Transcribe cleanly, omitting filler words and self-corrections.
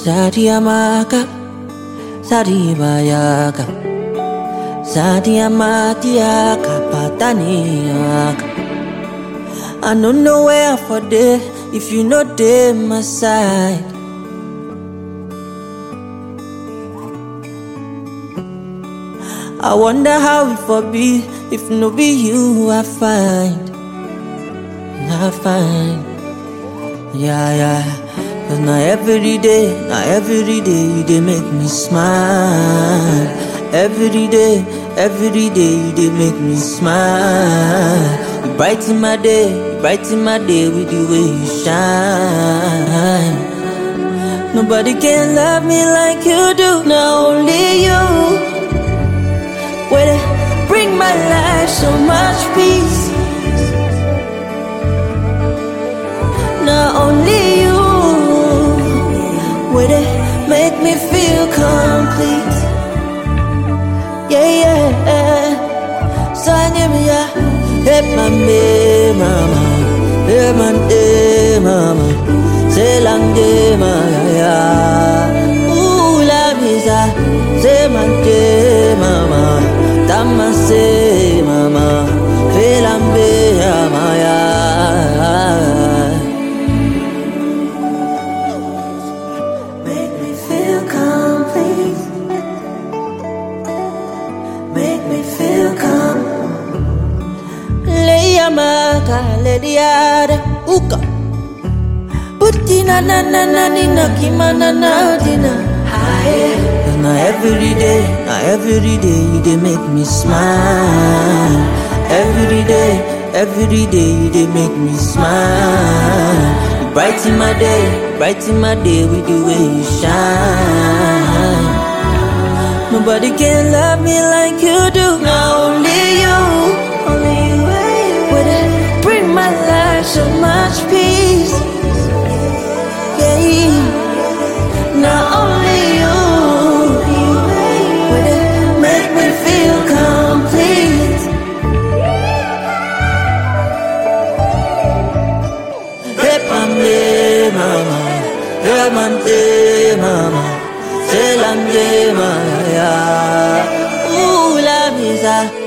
Sadiamaka, Sadibayaka, Sadiamatiaka, Pataniaka. I don't know where for day if you know they my side. I wonder how it for be if no be you I find. Yeah. Cause now every day you they make me smile. Every day you they make me smile. You brighten my day with the way you shine. Nobody can love me like you do, now only you. Where they bring my life so much peace. Now only you. Where they make me feel complete. Yeah. So I give me a hey mama, hey mama, say lang de mama. Ooh la misa, say man de mama, tama say mama, feel ambe maya. Maka lediada uka Putina na nina kimana na dina. Now every day you they make me smile. Every day you they make me smile. You brighten my day with the way you shine. Nobody can love me like you do, now only you. Bring my life so much peace. Yeah, not only you. Would it make me feel complete? Repande mama, remande mama, selande maya. Ooh la misa.